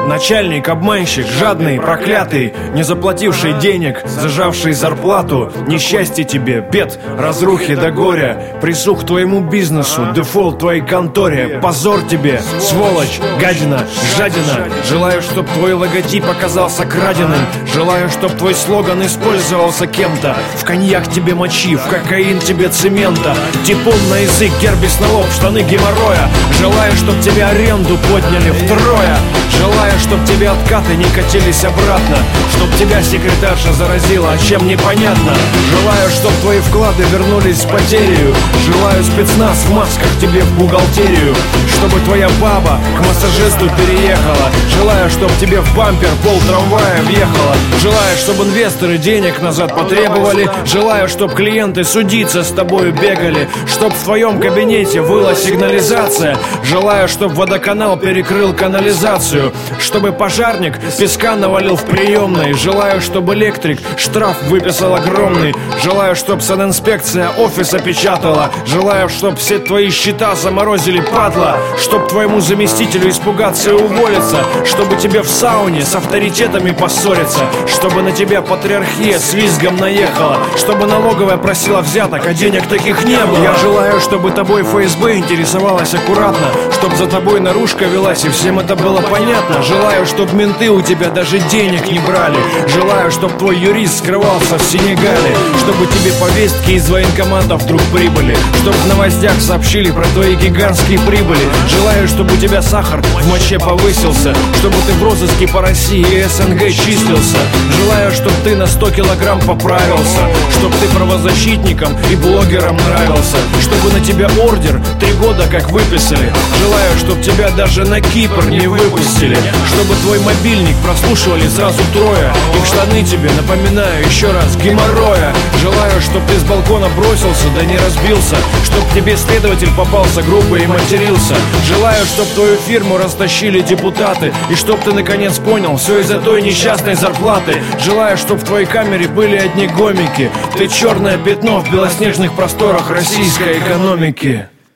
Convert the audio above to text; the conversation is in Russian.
Начальник, обманщик, жадный, проклятый, не заплативший денег, зажавший зарплату. Несчастье тебе, бед, разрухи до горя, присух твоему бизнесу, дефолт твоей конторе. Позор тебе, сволочь, гадина, жадина. Желаю, чтоб твой логотип оказался краденым. Желаю, чтоб твой слоган использовался кем-то. В коньяк тебе мочи, в кокаин тебе цемента. Типун на язык, гербис на лоб, штаны геморроя. Желаю, чтоб тебе аренду подняли втрое. Желаю, чтоб тебе откаты не катились обратно. Чтоб тебя секретарша заразила, а чем непонятно. Желаю, чтоб твои вклады вернулись с потерей. Желаю спецназ в масках тебе в бухгалтерию. Чтобы твоя баба к массажисту переехала. Желаю, чтоб тебе в бампер пол трамвая въехала. Желаю, чтобы инвесторы денег назад потребовали. Желаю, чтоб клиенты судиться с тобою бегали. Чтоб в твоем кабинете выла сигнализация. Желаю, чтоб водоканал перекрыл канализацию. Чтобы пожарник песка навалил в приемной. Желаю, чтобы электрик штраф выписал огромный. Желаю, чтоб санинспекция офис опечатала. Желаю, чтоб все твои счета заморозили, падла. Чтоб твоему заместителю испугаться и уволиться. Чтобы тебе в сауне с авторитетами поссориться. Чтобы на тебя патриархия с визгом наехала. Чтобы налоговая просила взяток, а денег таких не было. Я желаю, чтобы тобой ФСБ интересовалась аккуратно. Чтоб за тобой наружка велась и всем это было понятно. Желаю, чтоб менты у тебя даже денег не брали. Желаю, чтоб твой юрист скрывался в Сенегале. Чтобы тебе повестки из военкоматов вдруг прибыли. Чтоб в новостях сообщили про твои гигантские прибыли. Желаю, чтобы у тебя сахар в моче повысился. Чтобы ты в розыске по России и СНГ числился. Желаю, чтоб ты на 100 килограмм поправился. Чтоб ты правозащитникам и блогерам нравился. Чтобы на тебя ордер 3 года как выписали. Желаю, чтоб тебя даже на Кипр не выпустили. Чтобы твой мобильник прослушивали сразу трое. И в штаны тебе, напоминаю еще раз, геморроя. Желаю, чтоб ты с балкона бросился, да не разбился. Чтоб тебе следователь попался грубо и матерился. Желаю, чтоб твою фирму растащили депутаты. И чтоб ты наконец понял, все из-за той несчастной зарплаты. Желаю, чтоб в твоей камере были одни гомики. Ты черное пятно в белоснежных просторах российской экономики.